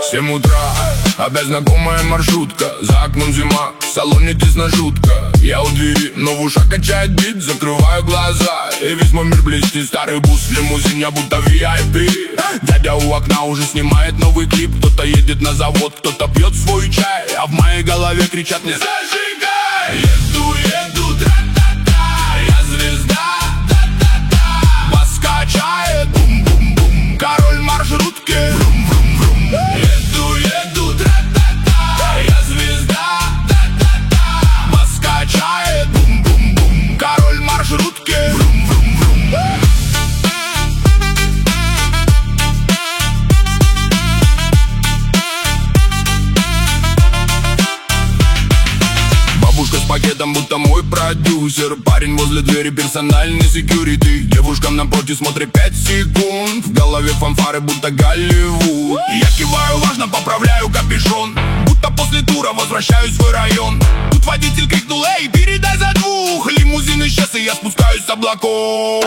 7 утра, опять знакомая маршрутка. За окном зима, в салоне тесно жутко. Я у двери, но в ушах качает бит. Закрываю глаза, и весь мой мир блестит. Старый бус в лимузине, будто VIP. Дядя у окна уже снимает новый клип. Кто-то едет на завод, кто-то пьет свой чай. А в моей голове кричат мне: зажигай! Еду, еду, тра-та-та. Я звезда, та-та-та. Бас качает, бум-бум-бум. Король маршрутки, врум-врум-врум. Еду, еду, тра-та-та. Я звезда, та-та-та. Бас качает, бум-бум-бум. Король маршрутки, врум-врум-врум. Бабушка с пакетом, будто мой продюсер. Парень возле двери, персональный секьюрити. Девушкам напротив смотрит 5 секунд. В голове фанфары, будто Голливуд. Я киваю, важно, поправляю капюшон. Будто после тура возвращаюсь в свой район. Тут водитель крикнул: эй, передай за двух. Лимузин исчез, и я спускаюсь с облаков.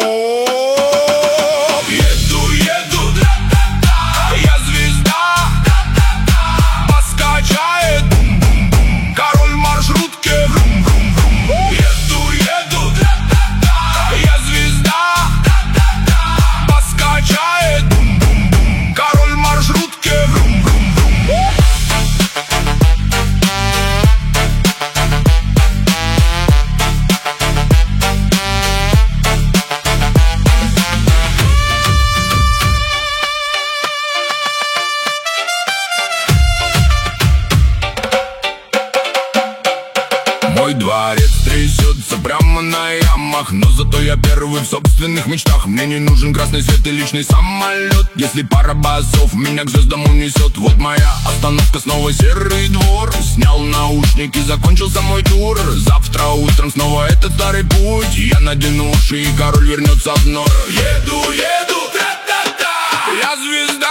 Еду, еду, тра-та-та. Я звезда, та-та-та. Бас качает, бум-бум-бум. Король маршрутки, врум-врум-врум. Еду, еду, тра-та-та. Я звезда, та-та-та. Бас качает, бум-бум-бум. Король маршрутки, врум-врум-врум. Мой дворец трясется прямо на ямах, но зато я первый в собственных мечтах. Мне не нужен красный свет и личный самолет, если пара басов меня к звездам унесет. Вот моя остановка, снова серый двор. Снял наушники, закончился мой тур. Завтра утром снова этот старый путь. Я надену уши, и король вернется вновь. Еду, еду, тра-та-та. Я звезда.